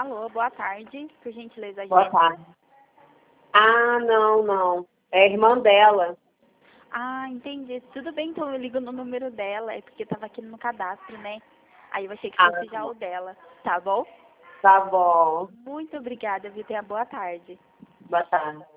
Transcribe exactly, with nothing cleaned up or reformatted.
Alô, boa tarde. Por gentileza, Boa Jéssica. tarde. Ah, não, não. É a irmã dela. Ah, entendi. Tudo bem, então eu ligo no número dela, é porque tava aqui no cadastro, né? Aí eu achei que Ah, fosse tá já bom. o dela, tá bom? Tá bom. Muito obrigada, viu? Tenha boa tarde. Boa tarde.